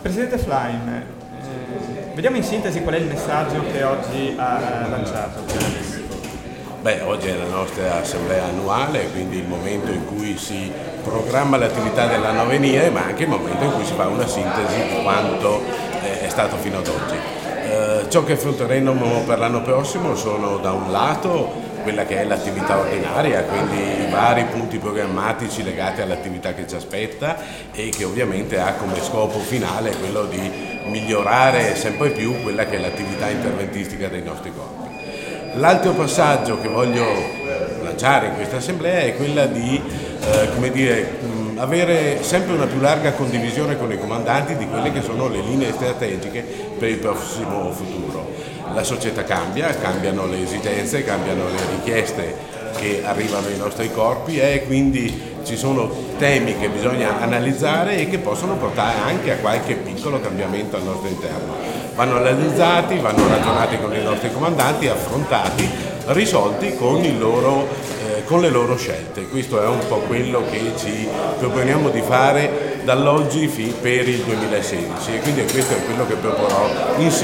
Presidente Flein, vediamo in sintesi qual è il messaggio che oggi ha lanciato. Oggi è la nostra assemblea annuale, quindi il momento in cui si programma l'attività dell'anno a venire, ma anche il momento in cui si fa una sintesi di quanto è stato fino ad oggi. Ciò che affronteremo per l'anno prossimo sono da un lato quella che è l'attività ordinaria, quindi i vari punti programmatici legati all'attività che ci aspetta e che ovviamente ha come scopo finale quello di migliorare sempre più quella che è l'attività interventistica dei nostri corpi. L'altro passaggio che voglio lanciare in questa assemblea è quella di avere sempre una più larga condivisione con i comandanti di quelle che sono le linee strategiche per il prossimo futuro. La società cambia, cambiano le esigenze, cambiano le richieste che arrivano ai nostri corpi e quindi ci sono temi che bisogna analizzare e che possono portare anche a qualche piccolo cambiamento al nostro interno. Vanno analizzati, vanno ragionati con i nostri comandanti, affrontati, risolti con le loro scelte. Questo è un po' quello che ci proponiamo di fare dall'oggi per il 2016 e quindi questo è quello che proporrò insieme